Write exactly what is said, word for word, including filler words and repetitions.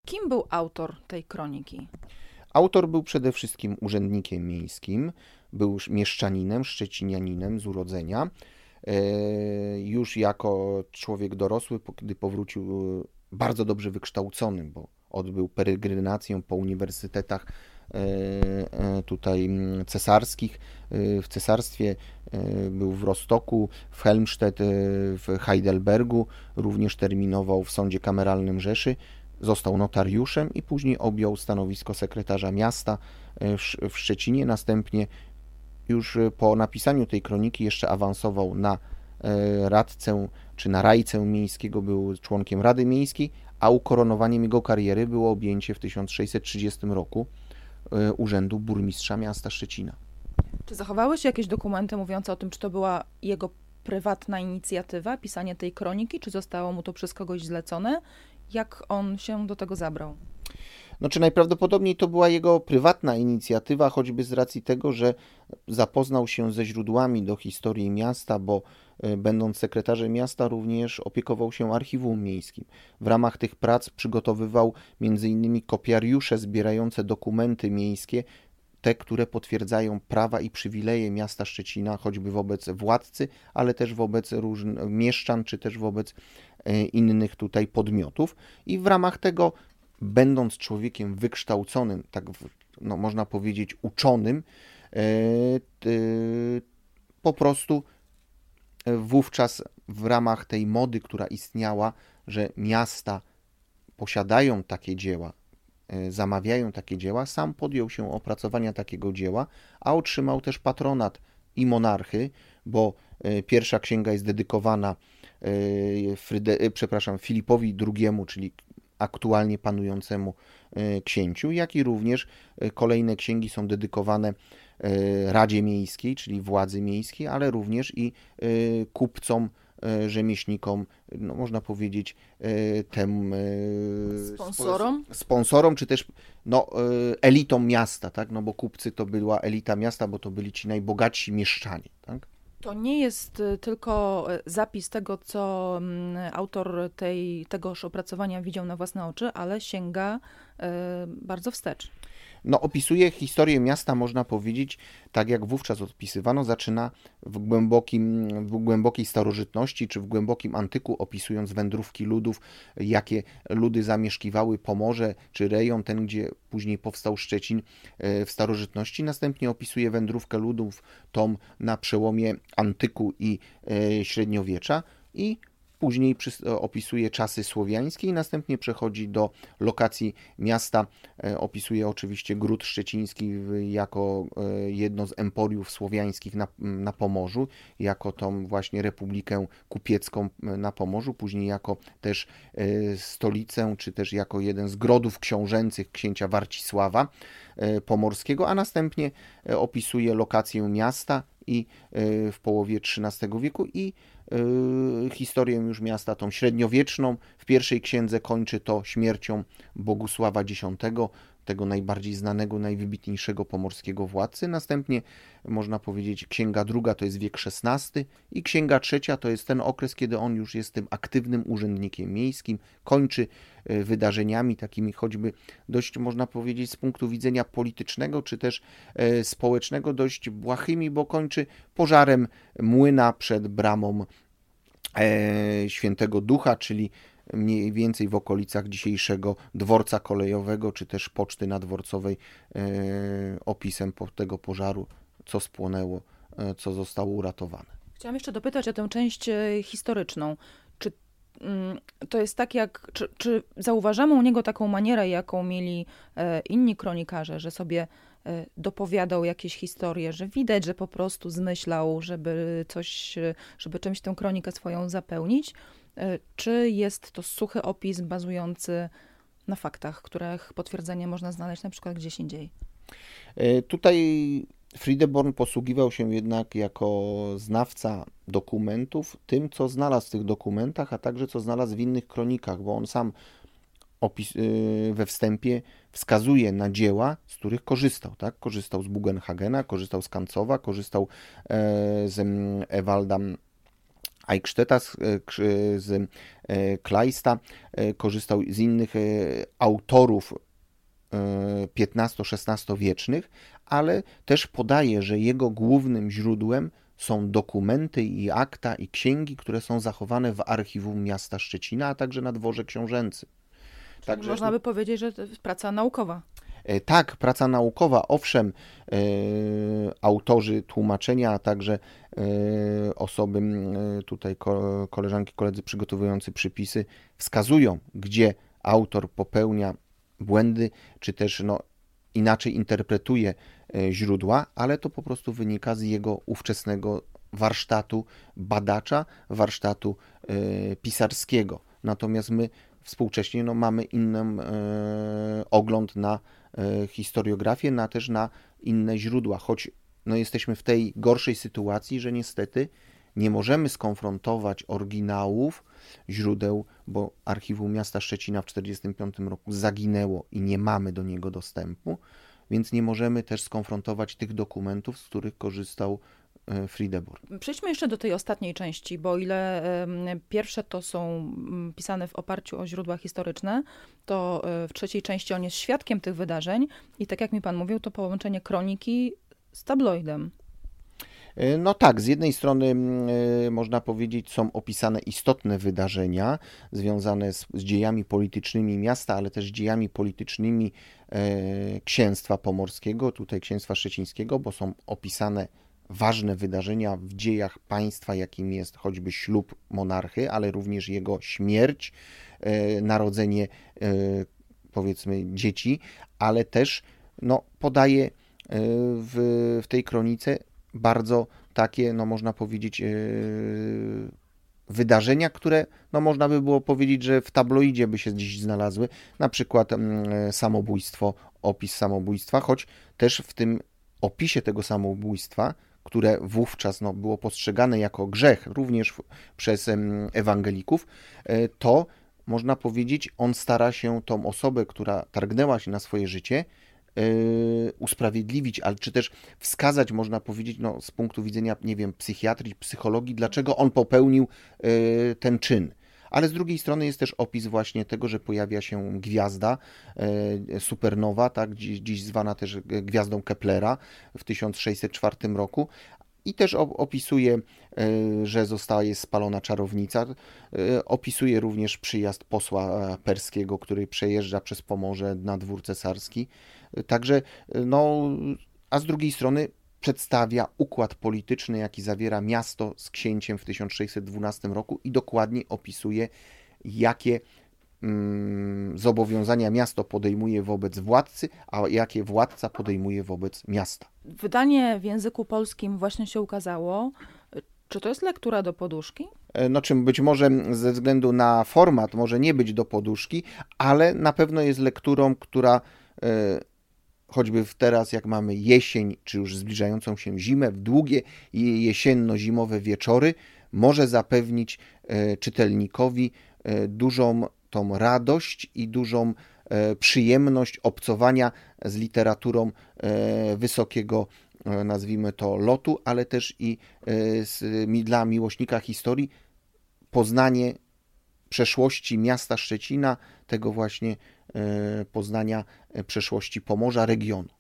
Kim był autor tej kroniki? Autor był przede wszystkim urzędnikiem miejskim, był mieszczaninem, szczecinianinem z urodzenia. Już jako człowiek dorosły, gdy powrócił, bardzo dobrze wykształcony, bo odbył peregrinację po uniwersytetach tutaj cesarskich. W cesarstwie był w Rostoku, w Helmstedt, w Heidelbergu, również terminował w sądzie kameralnym Rzeszy. Został notariuszem i później objął stanowisko sekretarza miasta w Szczecinie. Następnie już po napisaniu tej kroniki jeszcze awansował na radcę czy na rajcę miejskiego, był członkiem Rady Miejskiej, a ukoronowaniem jego kariery było objęcie w tysiąc sześćset trzydziestym roku urzędu burmistrza miasta Szczecina. Czy zachowały się jakieś dokumenty mówiące o tym, czy to była jego prywatna inicjatywa, pisanie tej kroniki, czy zostało mu to przez kogoś zlecone? Jak on się do tego zabrał? No, czy najprawdopodobniej to była jego prywatna inicjatywa, choćby z racji tego, że zapoznał się ze źródłami do historii miasta, bo będąc sekretarzem miasta również opiekował się archiwum miejskim. W ramach tych prac przygotowywał między innymi kopiariusze zbierające dokumenty miejskie, te, które potwierdzają prawa i przywileje miasta Szczecina, choćby wobec władcy, ale też wobec różnych mieszczan, czy też wobec innych tutaj podmiotów. I w ramach tego, będąc człowiekiem wykształconym, tak no, można powiedzieć uczonym, po prostu wówczas w ramach tej mody, która istniała, że miasta posiadają takie dzieła, zamawiają takie dzieła, sam podjął się opracowania takiego dzieła, a otrzymał też patronat i monarchy, bo pierwsza księga jest dedykowana Fryde, przepraszam, Filipowi drugiemu, czyli aktualnie panującemu księciu, jak i również kolejne księgi są dedykowane Radzie Miejskiej, czyli władzy miejskiej, ale również i kupcom, rzemieślnikom, no można powiedzieć tem sponsorom, sponsorom czy też no, elitom miasta, tak? No bo kupcy to była elita miasta, bo to byli ci najbogatsi mieszczanie, tak? To nie jest tylko zapis tego, co autor tej, tegoż opracowania widział na własne oczy, ale sięga bardzo wstecz. No, opisuje historię miasta, można powiedzieć, tak jak wówczas odpisywano, zaczyna w, głębokim, w głębokiej starożytności, czy w głębokim antyku, opisując wędrówki ludów, jakie ludy zamieszkiwały Pomorze, czy rejon ten, gdzie później powstał Szczecin w starożytności. Następnie opisuje wędrówkę ludów, tą na przełomie antyku i średniowiecza i później opisuje czasy słowiańskie i następnie przechodzi do lokacji miasta. Opisuje oczywiście Gród Szczeciński jako jedno z emporiów słowiańskich na, na Pomorzu, jako tą właśnie Republikę Kupiecką na Pomorzu, później jako też stolicę, czy też jako jeden z grodów książęcych księcia Warcisława Pomorskiego, a następnie opisuje lokację miasta i w połowie trzynastego wieku i historię już miasta, tą średniowieczną. W pierwszej księdze kończy to śmiercią Bogusława Dziesiątego, tego najbardziej znanego, najwybitniejszego pomorskiego władcy. Następnie można powiedzieć księga druga to jest wiek szesnasty i księga trzecia to jest ten okres, kiedy on już jest tym aktywnym urzędnikiem miejskim, kończy wydarzeniami takimi choćby dość, można powiedzieć, z punktu widzenia politycznego czy też społecznego dość błahymi, bo kończy pożarem młyna przed bramą Świętego Ducha, czyli mniej więcej w okolicach dzisiejszego dworca kolejowego, czy też poczty nadworcowej, opisem tego pożaru, co spłonęło, co zostało uratowane. Chciałam jeszcze dopytać o tę część historyczną. Czy to jest tak jak, czy, czy zauważamy u niego taką manierę, jaką mieli inni kronikarze, że sobie dopowiadał jakieś historie, że widać, że po prostu zmyślał, żeby coś, żeby czymś tę kronikę swoją zapełnić? Czy jest to suchy opis bazujący na faktach, których potwierdzenie można znaleźć na przykład gdzieś indziej? Tutaj Friedeborn posługiwał się jednak jako znawca dokumentów tym, co znalazł w tych dokumentach, a także co znalazł w innych kronikach, bo on sam opis, we wstępie wskazuje na dzieła, z których korzystał. Tak? Korzystał z Bugenhagena, korzystał z Kancowa, korzystał z Ewalda Eichstätta, z, z Kleista, korzystał z innych autorów piętnasto-szesnastowiecznych, ale też podaje, że jego głównym źródłem są dokumenty i akta i księgi, które są zachowane w archiwum miasta Szczecina, a także na dworze książęcym. Także można by powiedzieć, że to jest praca naukowa. Tak, praca naukowa, owszem, e, autorzy tłumaczenia, a także e, osoby, e, tutaj ko, koleżanki, koledzy przygotowujący przypisy wskazują, gdzie autor popełnia błędy, czy też no, inaczej interpretuje e, źródła, ale to po prostu wynika z jego ówczesnego warsztatu badacza, warsztatu e, pisarskiego. Natomiast my współcześnie no, mamy inny e, ogląd na e, historiografię, na też na inne źródła, choć no, jesteśmy w tej gorszej sytuacji, że niestety nie możemy skonfrontować oryginałów źródeł, bo archiwum miasta Szczecina w tysiąc dziewięćset czterdziestym piątym roku zaginęło i nie mamy do niego dostępu, więc nie możemy też skonfrontować tych dokumentów, z których korzystał Friedeburg. Przejdźmy jeszcze do tej ostatniej części, bo o ile pierwsze to są pisane w oparciu o źródła historyczne, to w trzeciej części on jest świadkiem tych wydarzeń i tak jak mi pan mówił, to połączenie kroniki z tabloidem. No tak, z jednej strony można powiedzieć, są opisane istotne wydarzenia związane z, z dziejami politycznymi miasta, ale też dziejami politycznymi e, księstwa pomorskiego, tutaj księstwa szczecińskiego, bo są opisane ważne wydarzenia w dziejach państwa, jakim jest choćby ślub monarchy, ale również jego śmierć, e, narodzenie e, powiedzmy dzieci, ale też no, podaje e, w, w tej kronice bardzo takie, no można powiedzieć, yy, wydarzenia, które, no można by było powiedzieć, że w tabloidzie by się dziś znalazły, na przykład yy, samobójstwo, opis samobójstwa, choć też w tym opisie tego samobójstwa, które wówczas no, było postrzegane jako grzech, również w, przez yy, ewangelików, yy, to można powiedzieć, on stara się tą osobę, która targnęła się na swoje życie, usprawiedliwić, ale czy też wskazać, można powiedzieć, no, z punktu widzenia, nie wiem, psychiatrii, psychologii, dlaczego on popełnił ten czyn. Ale z drugiej strony jest też opis właśnie tego, że pojawia się gwiazda supernowa, tak, dziś, dziś zwana też gwiazdą Keplera w tysiąc sześćset czwartym roku. I też opisuje, że zostaje spalona czarownica. Opisuje również przyjazd posła perskiego, który przejeżdża przez Pomorze na dwór cesarski. Także, no, a z drugiej strony przedstawia układ polityczny, jaki zawiera miasto z księciem w tysiąc sześćset dwunastym roku i dokładnie opisuje, jakie mm, zobowiązania miasto podejmuje wobec władcy, a jakie władca podejmuje wobec miasta. Wydanie w języku polskim właśnie się ukazało. Czy to jest lektura do poduszki? No czym być może ze względu na format może nie być do poduszki, ale na pewno jest lekturą, która e, choćby teraz jak mamy jesień, czy już zbliżającą się zimę, w długie jesienno-zimowe wieczory może zapewnić e, czytelnikowi e, dużą tą radość i dużą e, przyjemność obcowania z literaturą e, wysokiego, e, nazwijmy to, lotu, ale też i e, z, dla miłośnika historii poznanie przeszłości miasta Szczecina, tego właśnie e, poznania przeszłości Pomorza, regionu.